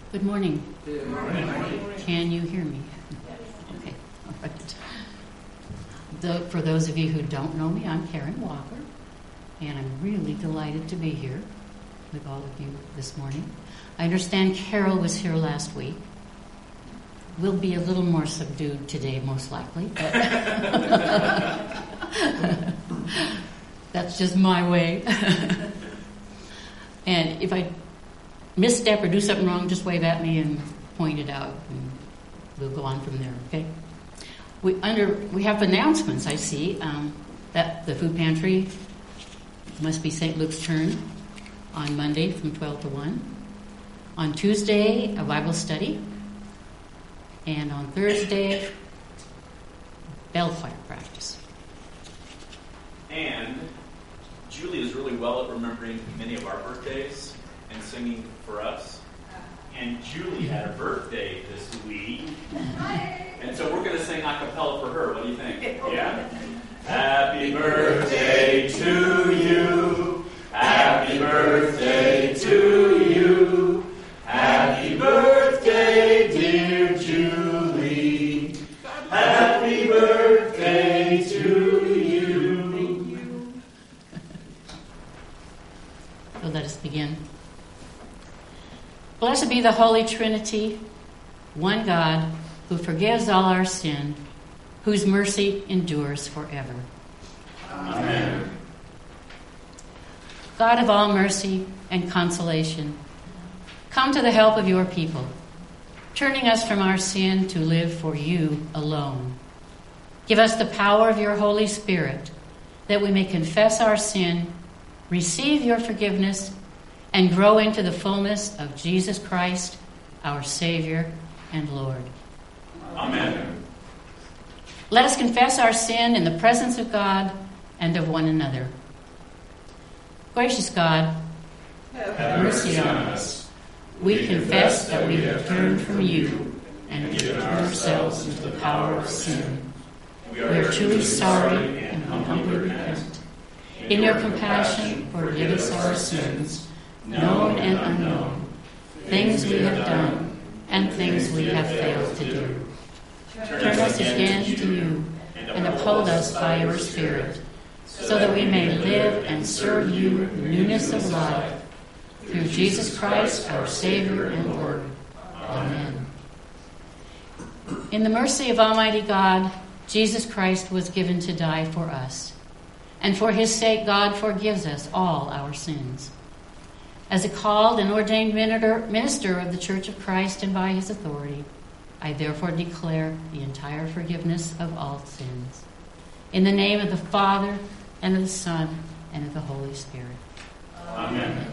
Good morning. Good morning. Can you hear me? Okay. All right. For those of you who don't know me, I'm Karen Walker, and I'm really delighted to be here with all of you this morning. I understand Carol was here last week. We'll be a little more subdued today, most likely. But that's just my way. And if I misstep or do something wrong, just wave at me and point it out, and we'll go on from there, okay? We have announcements, I see, that the food pantry must be St. Luke's Turn on Monday from 12 to 1. On Tuesday, a Bible study. And on Thursday, bellfire practice. And Julie is really well at remembering many of our birthdays and singing for us. And Julie had a birthday this week. And so we're going to sing a cappella for her. What do you think? Yeah? Happy birthday to you. Happy birthday to you. Happy birthday, dear Julie. Happy birthday to you. So let us begin. Blessed be the Holy Trinity, one God, who forgives all our sin, whose mercy endures forever. Amen. God of all mercy and consolation, come to the help of your people, turning us from our sin to live for you alone. Give us the power of your Holy Spirit, that we may confess our sin, receive your forgiveness, and grow into the fullness of Jesus Christ, our Savior and Lord. Amen. Let us confess our sin in the presence of God and of one another. Gracious God, have mercy on us. We confess that we have turned from you and given ourselves into the power of sin. We are truly sorry and humbly repent. In your compassion, forgive us our sins, known and unknown, things we have done and things we have failed to do. Turn us again to you and uphold us by your Spirit, so that we may live and serve you in newness of life, through Jesus Christ, our Savior and Lord. Amen. In the mercy of Almighty God, Jesus Christ was given to die for us, and for his sake God forgives us all our sins. As a called and ordained minister of the Church of Christ and by his authority, I therefore declare the entire forgiveness of all sins. In the name of the Father, and of the Son, and of the Holy Spirit. Amen.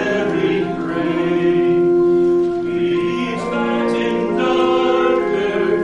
Darker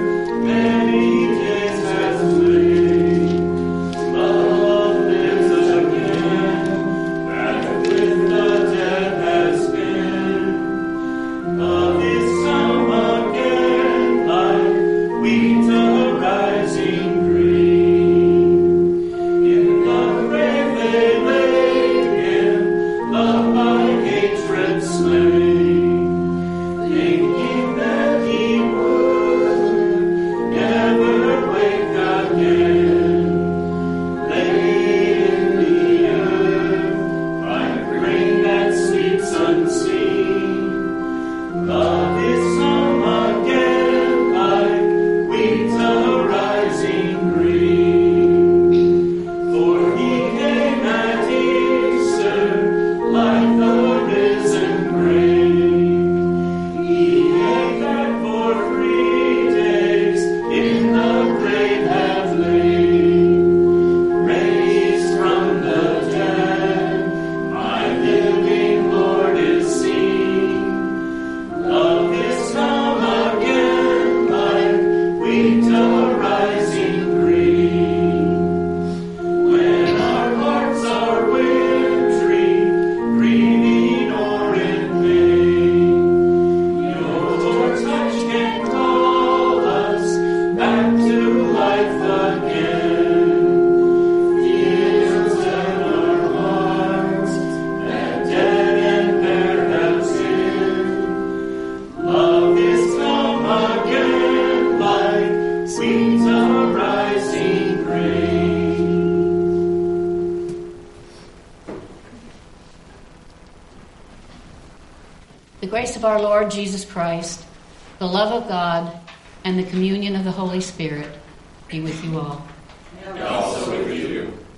grace of our Lord Jesus Christ, the love of God, and the communion of the Holy Spirit be with you all. And also with you.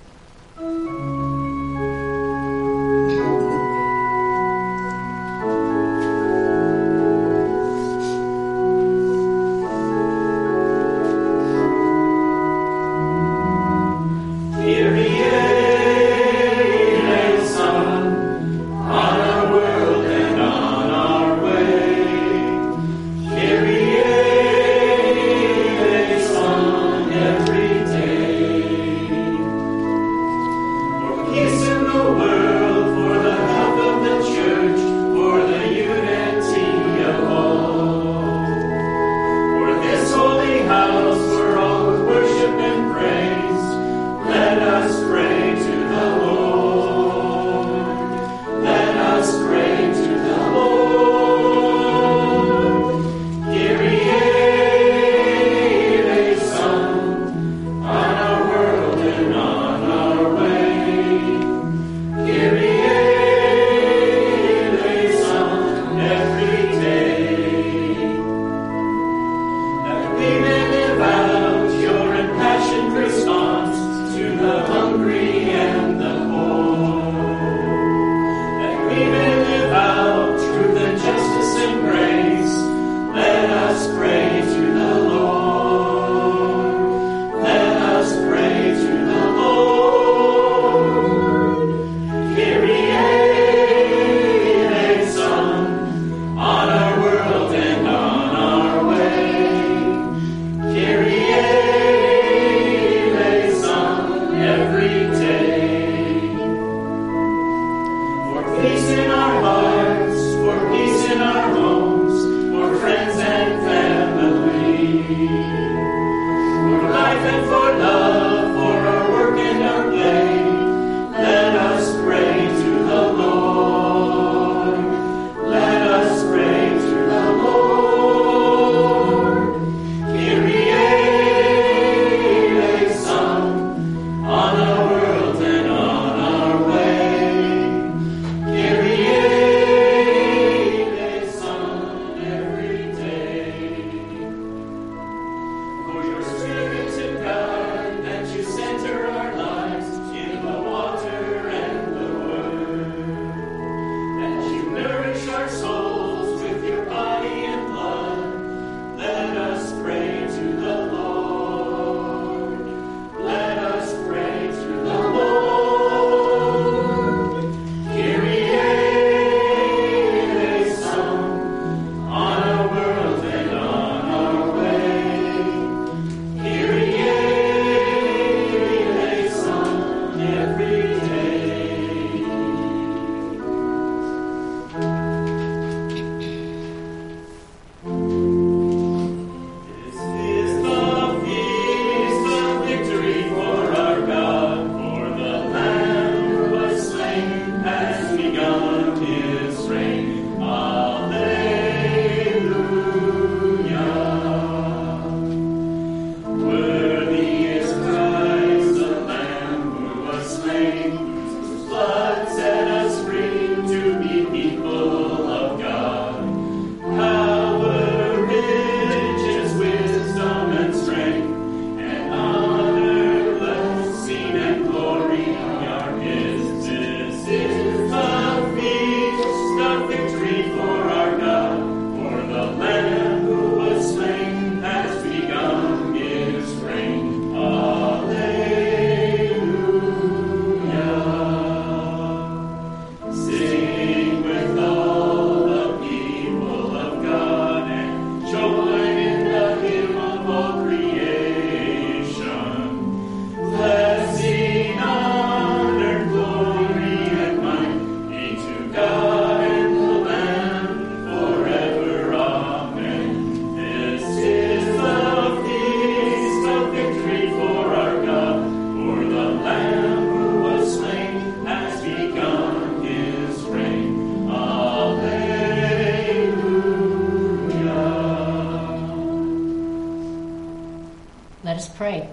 pray.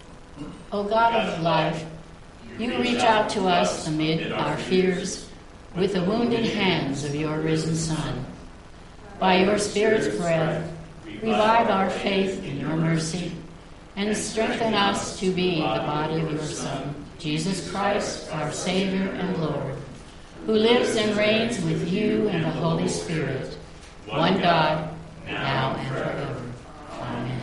O God of life, you reach out to us amid our fears, with the wounded hands of your risen Son. By your Spirit's breath, revive our faith in your mercy, and strengthen us to be the body of your Son, Jesus Christ, our Savior and Lord, who lives and reigns with you and the Holy Spirit, one God, now and forever. Amen.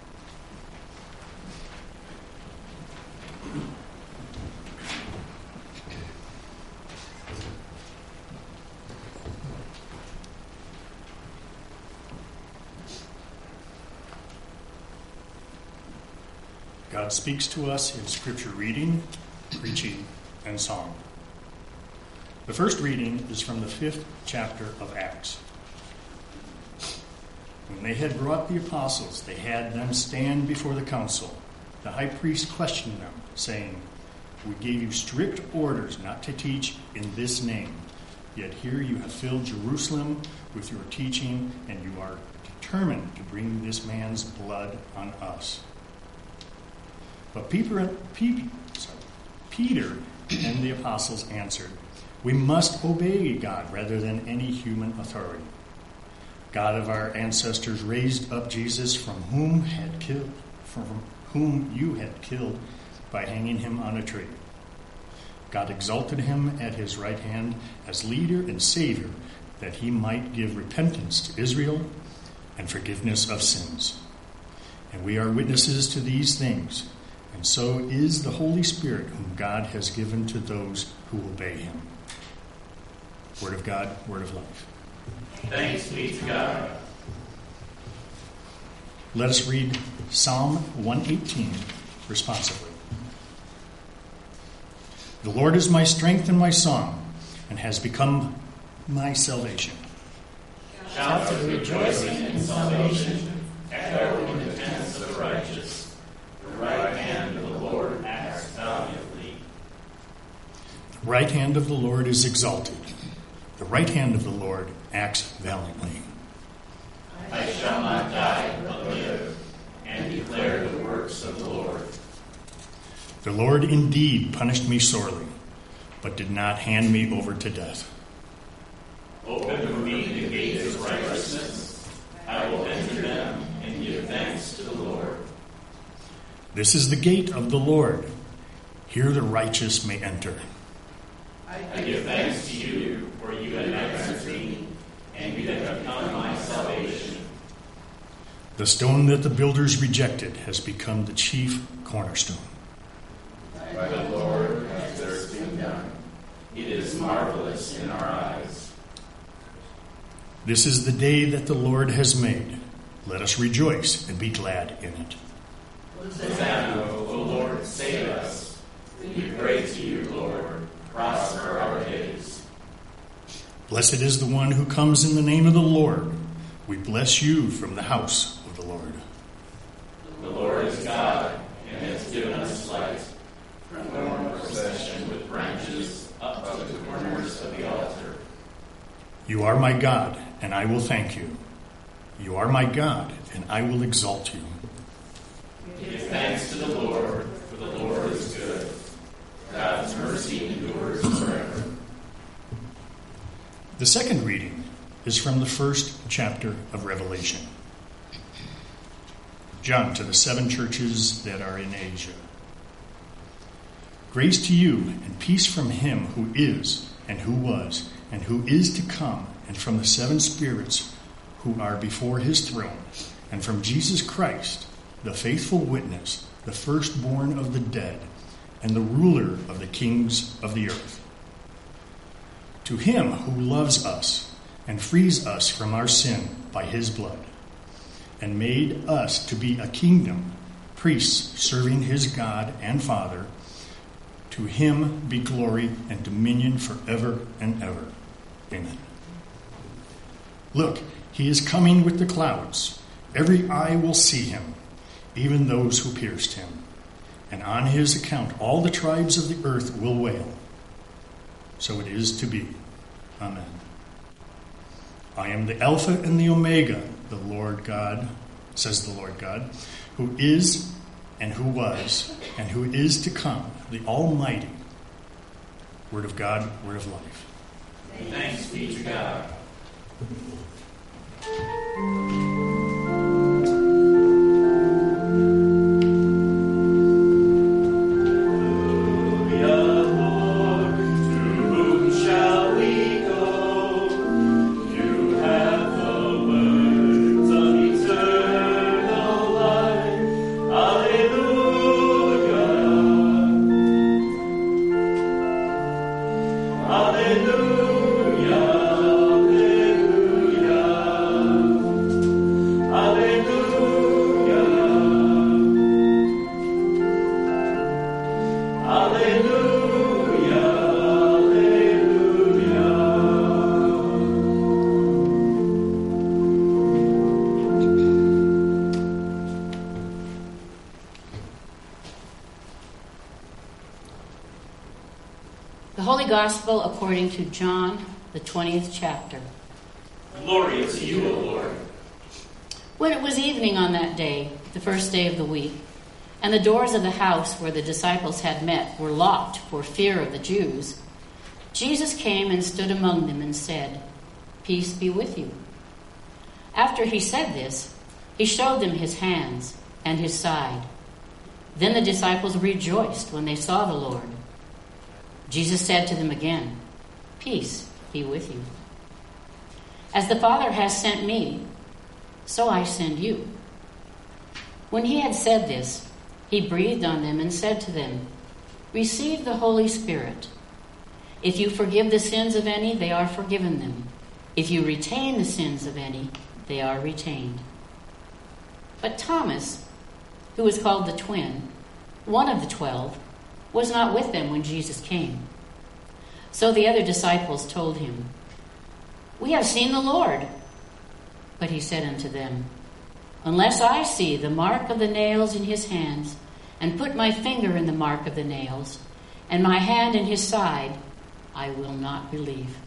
God speaks to us in scripture reading, preaching, and song. The first reading is from the 5th chapter of Acts. When they had brought the apostles, they had them stand before the council. The high priest questioned them, saying, "We gave you strict orders not to teach in this name. Yet here you have filled Jerusalem with your teaching, and you are determined to bring this man's blood on us." But Peter and the apostles answered, "We must obey God rather than any human authority. God of our ancestors raised up Jesus from whom you had killed by hanging him on a tree. God exalted him at his right hand as leader and savior, that he might give repentance to Israel and forgiveness of sins. And we are witnesses to these things. And so is the Holy Spirit, whom God has given to those who obey him." Word of God, word of life. Thanks be to God. Let us read Psalm 118 responsively. The Lord is my strength and my song, and has become my salvation. Shouts of rejoicing and salvation Echo in the tents of the righteous. The right hand of the Lord acts valiantly. The right hand of the Lord is exalted. The right hand of the Lord acts valiantly. I shall not die, but live, and declare the works of the Lord. The Lord indeed punished me sorely, but did not hand me over to death. Open for me the gates of righteousness. I will enter them and give thanks to the Lord. This is the gate of the Lord. Here the righteous may enter. I give thanks to you, for you have answered me, and you have become my salvation. The stone that the builders rejected has become the chief cornerstone. By the Lord has this been done. It is marvelous in our eyes. This is the day that the Lord has made. Let us rejoice and be glad in it. Hosanna, O Lord, save us. We pray to you, Lord. Prosper our days. Blessed is the one who comes in the name of the Lord. We bless you from the house of the Lord. The Lord is God, and has given us light. Form a procession with branches up to the corners of the altar. You are my God, and I will thank you. You are my God, and I will exalt you. Give thanks to the Lord, for the Lord is good. God's mercy endures forever. The second reading is from the 1st chapter of Revelation. John, to the 7 churches that are in Asia. Grace to you and peace from him who is, and who was, and who is to come, and from the 7 spirits who are before his throne, and from Jesus Christ, the faithful witness, the firstborn of the dead, and the ruler of the kings of the earth. To him who loves us and frees us from our sin by his blood, and made us to be a kingdom, priests serving his God and Father, to him be glory and dominion forever and ever. Amen. Look, he is coming with the clouds. Every eye will see him, even those who pierced him. And on his account all the tribes of the earth will wail. So it is to be. Amen. I am the Alpha and the Omega, the Lord God, says the Lord God, who is and who was and who is to come, the Almighty. Word of God, word of life. Thanks be to God. The Holy Gospel according to John, the 20th chapter. Glory to you, O Lord. When it was evening on that day, the first day of the week, and the doors of the house where the disciples had met were locked for fear of the Jews, Jesus came and stood among them and said, "Peace be with you." After he said this, he showed them his hands and his side. Then the disciples rejoiced when they saw the Lord. Jesus said to them again, "Peace be with you. As the Father has sent me, so I send you." When he had said this, he breathed on them and said to them, "Receive the Holy Spirit. If you forgive the sins of any, they are forgiven them. If you retain the sins of any, they are retained." But Thomas, who was called the twin, one of the 12, was not with them when Jesus came. So the other disciples told him, "We have seen the Lord." But he said unto them, "Unless I see the mark of the nails in his hands, and put my finger in the mark of the nails, and my hand in his side, I will not believe."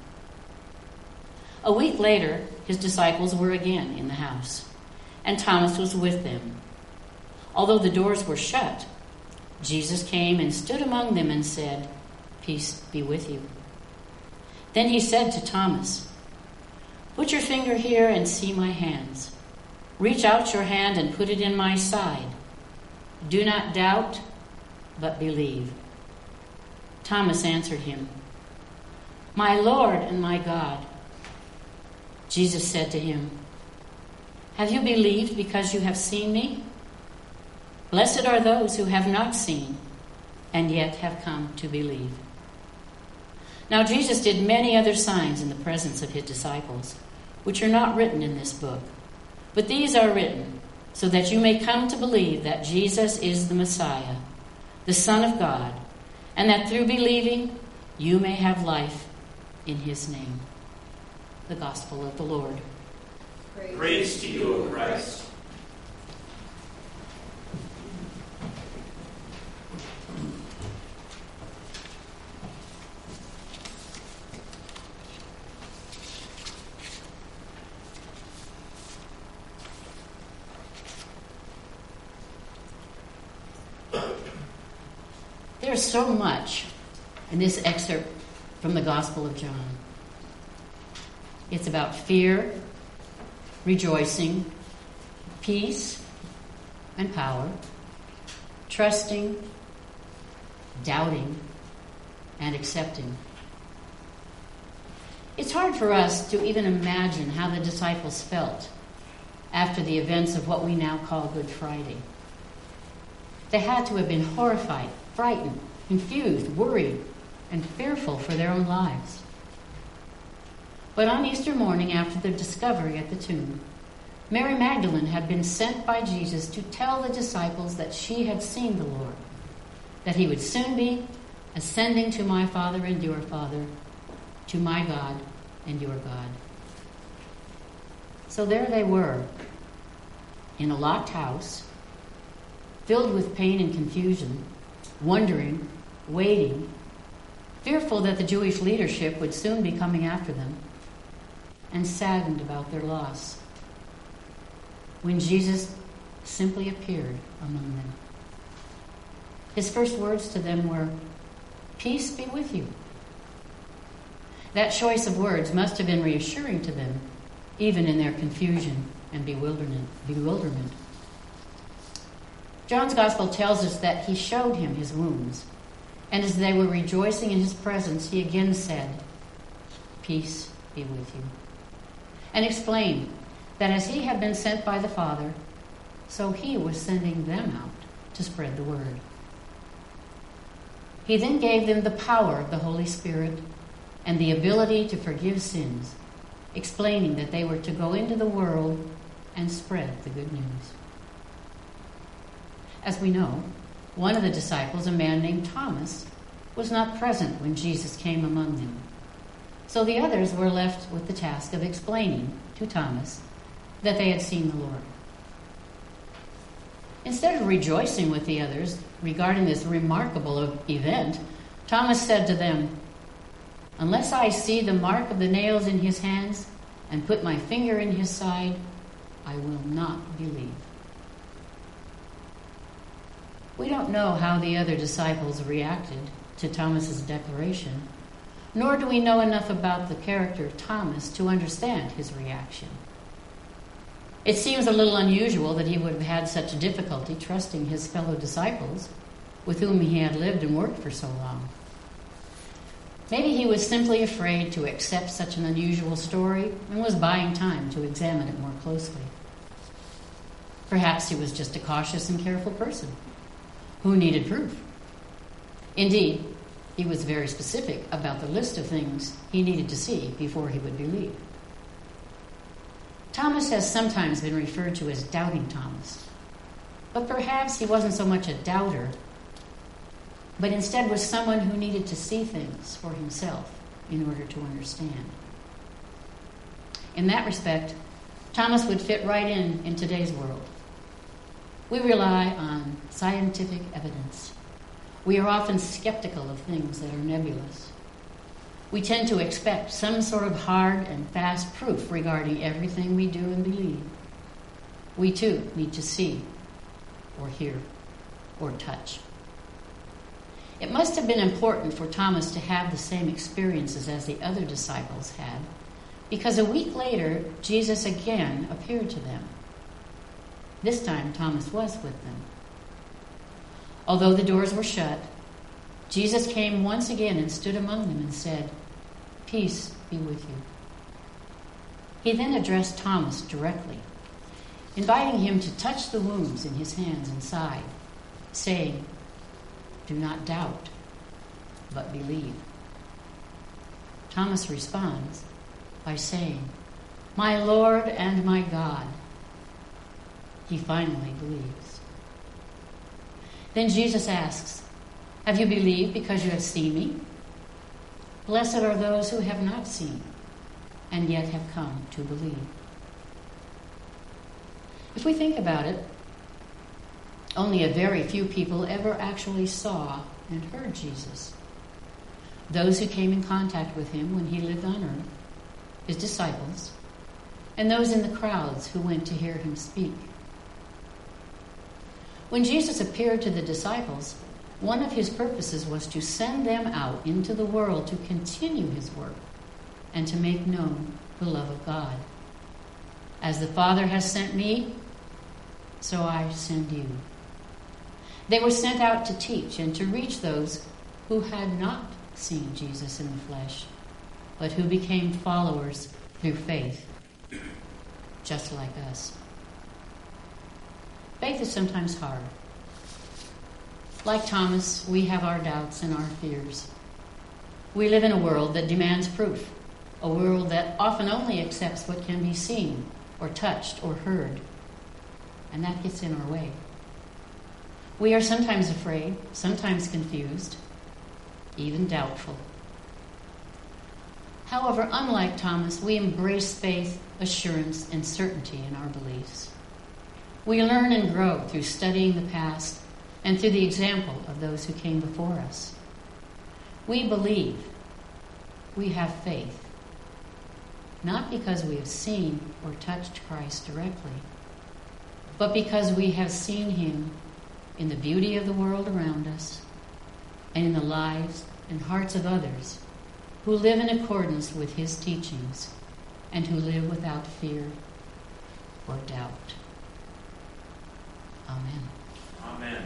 A week later, his disciples were again in the house, and Thomas was with them. Although the doors were shut, Jesus came and stood among them and said, "Peace be with you." Then he said to Thomas, "Put your finger here and see my hands. Reach out your hand and put it in my side. Do not doubt, but believe." Thomas answered him, "My Lord and my God." Jesus said to him, "Have you believed because you have seen me? Blessed are those who have not seen and yet have come to believe." Now Jesus did many other signs in the presence of his disciples, which are not written in this book. But these are written so that you may come to believe that Jesus is the Messiah, the Son of God, and that through believing you may have life in his name. The Gospel of the Lord. Praise to you, O Christ. There's so much in this excerpt from the Gospel of John. It's about fear, rejoicing, peace and power, trusting, doubting, and accepting. It's hard for us to even imagine how the disciples felt after the events of what we now call Good Friday. They had to have been horrified, frightened, confused, worried, and fearful for their own lives. But on Easter morning, after their discovery at the tomb, Mary Magdalene had been sent by Jesus to tell the disciples that she had seen the Lord, that he would soon be ascending to my Father and your Father, to my God and your God. So there they were, in a locked house, filled with pain and confusion, wondering, waiting, fearful that the Jewish leadership would soon be coming after them, and saddened about their loss, when Jesus simply appeared among them. His first words to them were, "Peace be with you." That choice of words must have been reassuring to them, even in their confusion and bewilderment. John's Gospel tells us that he showed him his wounds, and as they were rejoicing in his presence, he again said, "Peace be with you," and explained that as he had been sent by the Father, so he was sending them out to spread the word. He then gave them the power of the Holy Spirit and the ability to forgive sins, explaining that they were to go into the world and spread the good news. As we know, one of the disciples, a man named Thomas, was not present when Jesus came among them. So the others were left with the task of explaining to Thomas that they had seen the Lord. Instead of rejoicing with the others regarding this remarkable event, Thomas said to them, "Unless I see the mark of the nails in his hands and put my finger in his side, I will not believe." We don't know how the other disciples reacted to Thomas's declaration, nor do we know enough about the character of Thomas to understand his reaction. It seems a little unusual that he would have had such difficulty trusting his fellow disciples with whom he had lived and worked for so long. Maybe he was simply afraid to accept such an unusual story and was buying time to examine it more closely. Perhaps he was just a cautious and careful person who needed proof. Indeed, he was very specific about the list of things he needed to see before he would believe. Thomas has sometimes been referred to as Doubting Thomas, but perhaps he wasn't so much a doubter, but instead was someone who needed to see things for himself in order to understand. In that respect, Thomas would fit right in today's world. We rely on scientific evidence. We are often skeptical of things that are nebulous. We tend to expect some sort of hard and fast proof regarding everything we do and believe. We too need to see, or hear, or touch. It must have been important for Thomas to have the same experiences as the other disciples had, because a week later, Jesus again appeared to them. This time, Thomas was with them. Although the doors were shut, Jesus came once again and stood among them and said, "Peace be with you." He then addressed Thomas directly, inviting him to touch the wounds in his hands and side, saying, "Do not doubt, but believe." Thomas responds by saying, "My Lord and my God." He finally believes. Then Jesus asks, "Have you believed because you have seen me? Blessed are those who have not seen and yet have come to believe." If we think about it, only a very few people ever actually saw and heard Jesus. Those who came in contact with him when he lived on earth, his disciples, and those in the crowds who went to hear him speak. When Jesus appeared to the disciples, one of his purposes was to send them out into the world to continue his work and to make known the love of God. As the Father has sent me, so I send you. They were sent out to teach and to reach those who had not seen Jesus in the flesh, but who became followers through faith, just like us. Faith is sometimes hard. Like Thomas, we have our doubts and our fears. We live in a world that demands proof, a world that often only accepts what can be seen or touched or heard, and that gets in our way. We are sometimes afraid, sometimes confused, even doubtful. However, unlike Thomas, we embrace faith, assurance, and certainty in our beliefs. We learn and grow through studying the past and through the example of those who came before us. We believe, we have faith, not because we have seen or touched Christ directly, but because we have seen him in the beauty of the world around us and in the lives and hearts of others who live in accordance with his teachings, and who live without fear or doubt. Amen. Amen.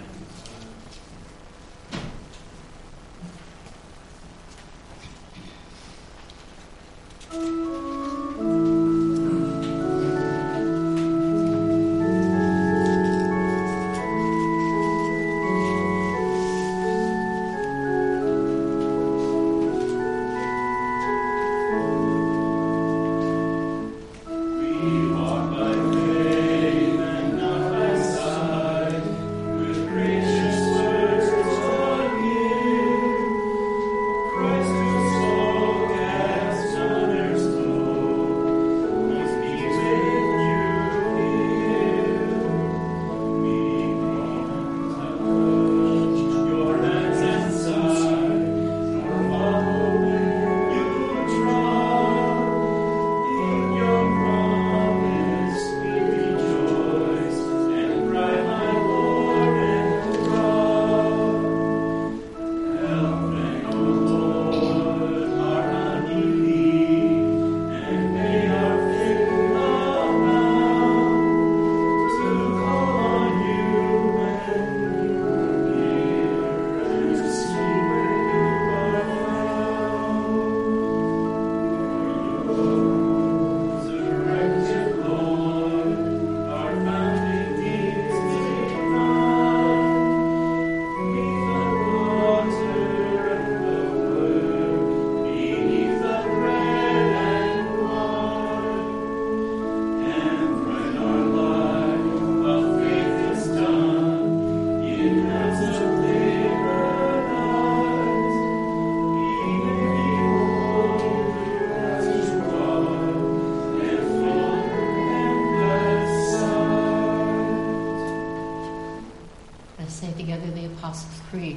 Creed.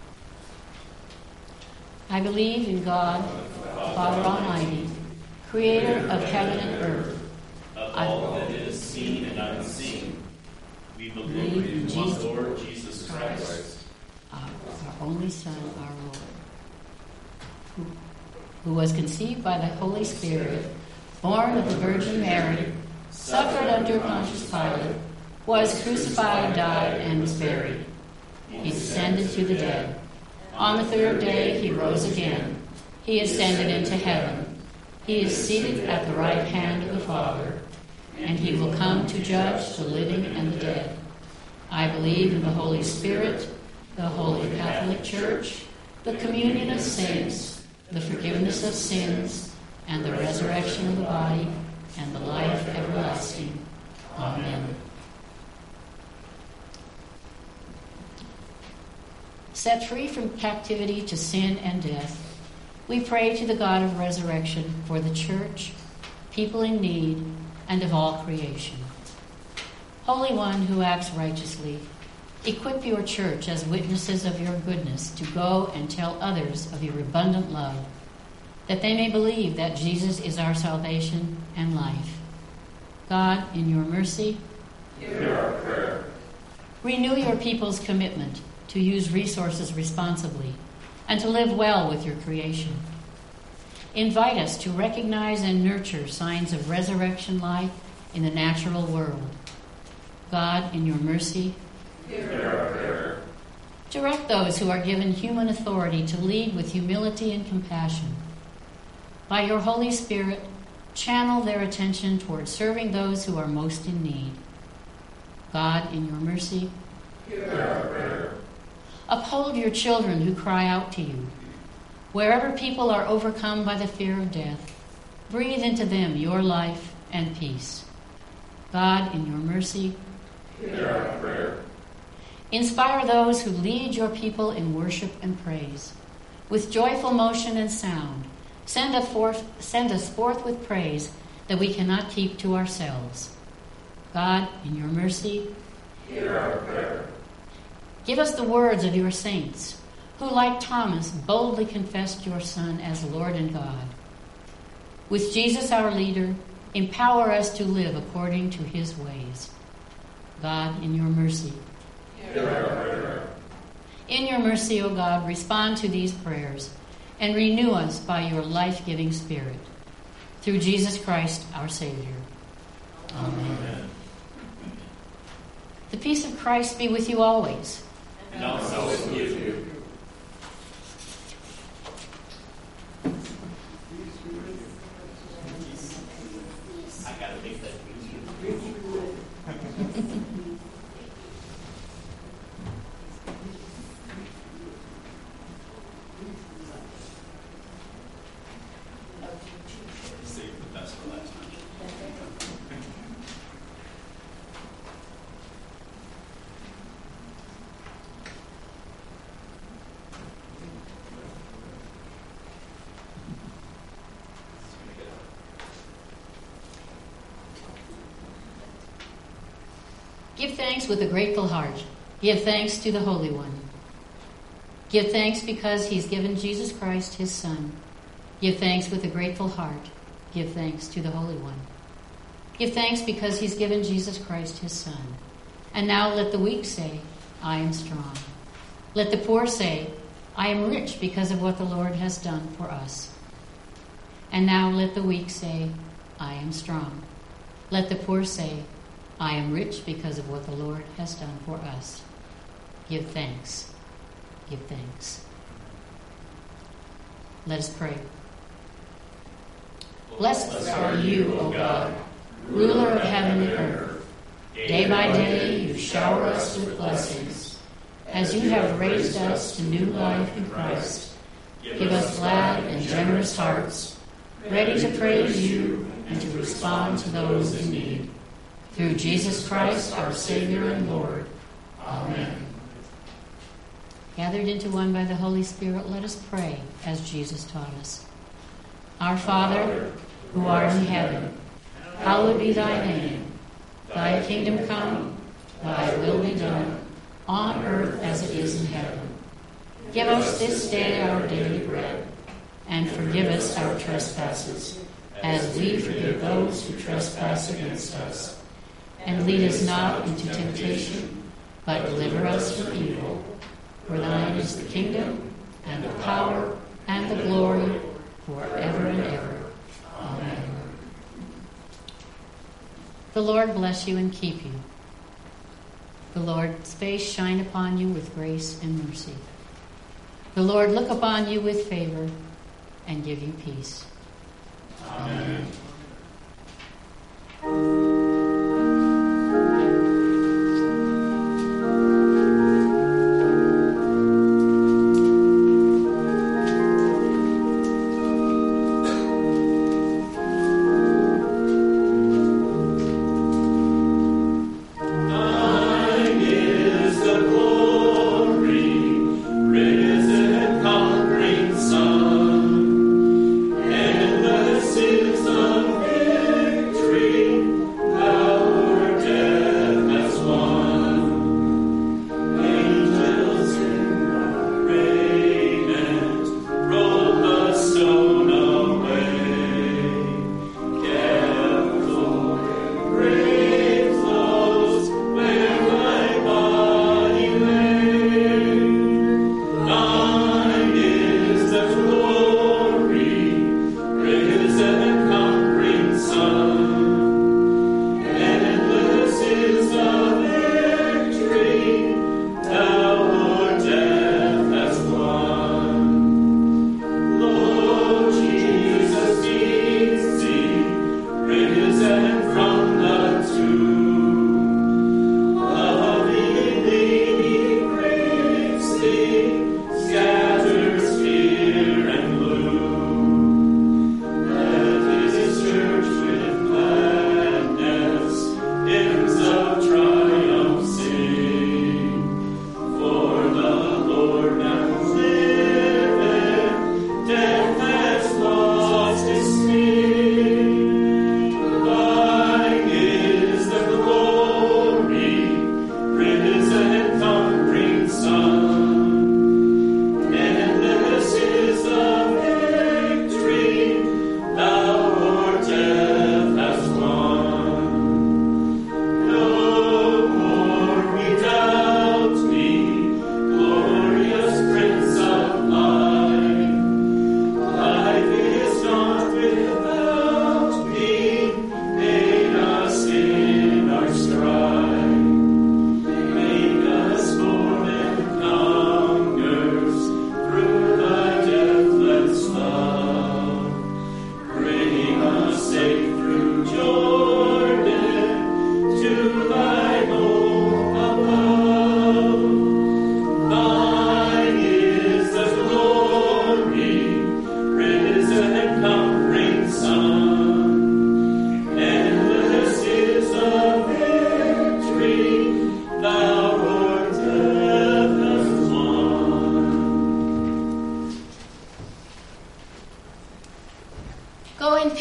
I believe in God, Father Almighty, creator of heaven and earth, of all that is seen and unseen. We believe in one Lord Jesus Christ, our only Son, our Lord, who was conceived by the Holy Spirit, born of the Virgin Mary, suffered under Pontius Pilate, was crucified, died, and was buried. He descended to the dead. On the third day he rose again. He ascended into heaven. He is seated at the right hand of the Father, and he will come to judge the living and the dead. I believe in the Holy Spirit, the Holy Catholic Church, the communion of saints, the forgiveness of sins, and the resurrection of the body, and the life everlasting. Amen. Set free from captivity to sin and death, we pray to the God of resurrection for the church, people in need, and of all creation. Holy One who acts righteously, equip your church as witnesses of your goodness to go and tell others of your abundant love, that they may believe that Jesus is our salvation and life. God, in your mercy, hear our prayer. Renew your people's commitment to use resources responsibly and to live well with your creation. Invite us to recognize and nurture signs of resurrection life in the natural world. God, in your mercy, hear our prayer. Direct those who are given human authority to lead with humility and compassion. By your Holy Spirit, channel their attention toward serving those who are most in need. God, in your mercy, hear our prayer. Uphold your children who cry out to you. Wherever people are overcome by the fear of death, breathe into them your life and peace. God, in your mercy, hear our prayer. Inspire those who lead your people in worship and praise. With joyful motion and sound, send us forth with praise that we cannot keep to ourselves. God, in your mercy, hear our prayer. Give us the words of your saints, who, like Thomas, boldly confessed your Son as Lord and God. With Jesus our leader, empower us to live according to his ways. God, in your mercy, hear our prayer. In your mercy, O God, respond to these prayers and renew us by your life-giving Spirit. Through Jesus Christ, our Savior. Amen. The peace of Christ be with you always. And also with you. I gotta make that save the best for last. Give thanks with a grateful heart. Give thanks to the Holy One. Give thanks because he's given Jesus Christ, his Son. Give thanks with a grateful heart. Give thanks to the Holy One. Give thanks because he's given Jesus Christ, his Son. And now let the weak say, I am strong. Let the poor say, I am rich because of what the Lord has done for us. And now let the weak say, I am strong. Let the poor say, I am rich because of what the Lord has done for us. Give thanks. Give thanks. Let us pray. Blessed are you, O God, ruler of heaven and earth. Day by day you shower us with blessings. As you have raised us to new life in Christ, give us glad and generous hearts, ready to praise you and to respond to those in need. Through Jesus Christ, our Savior and Lord. Amen. Gathered into one by the Holy Spirit, let us pray as Jesus taught us. Our Father, who art in heaven, hallowed be thy name. Thy kingdom come, thy will be done, on earth as it is in heaven. Give us this day our daily bread, and forgive us our trespasses, as we forgive those who trespass against us. And lead us not into temptation, but deliver us from evil. For thine is the kingdom, and the power, and the glory, forever and ever. Amen. The Lord bless you and keep you. The Lord's face shine upon you with grace and mercy. The Lord look upon you with favor and give you peace. Amen.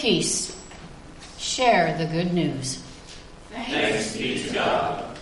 peace. Share the good news. Thanks be to God.